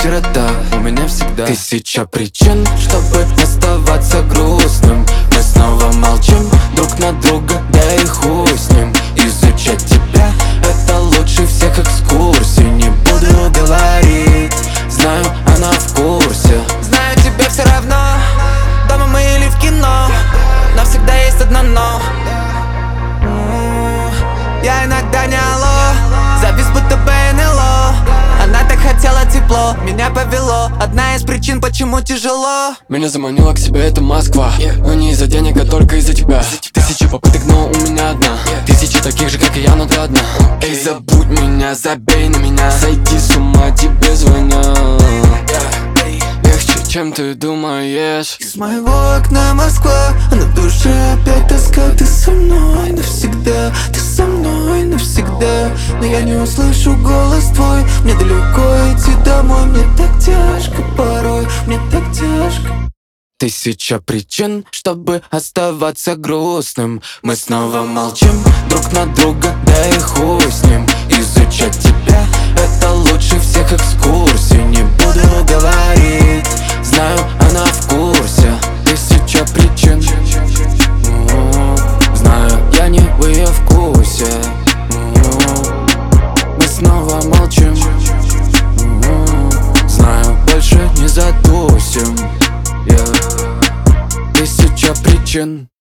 сирота, у меня всегда тысяча причин, чтобы оставаться грустным. Мы снова молчим друг на друга, да и хуй с ним. Изучать тебя — это лучше всех экскурсий. Не буду говорить, знаю, она в курсе. Знаю, тебе все равно, дома мы или в кино, но всегда есть одно но. Я иногда не алло, завис будто бы НЛО. Она так хотела тепло, меня повело. Одна из причин, почему тяжело. Меня заманила к себе эта Москва, но не из-за денег, а только из-за тебя. Тысячи попыток, но у меня одна. Тысячи таких же, как и я, но ты одна. Эй, забудь меня, забей на меня, сойди с ума, тебе звонят. Легче, чем ты думаешь. Из моего окна Москва, а на душе опять тоска. Ты со мной навсегда, ты со мной навсегда. Но я не услышу голос твой, мне далеко идти домой. Мне так тяжко порой, мне так тяжко. Тысяча причин, чтобы оставаться грустным. Мы снова молчим друг на друга, да и хуй с ним. Изучать тебя — это лучше всех экскурсий. Не буду говорить, знаю, она в курсе. Тысяча причин, знаю, я не в ее вкусе. Мы снова молчим, знаю, больше не затусим. Тысяча причин.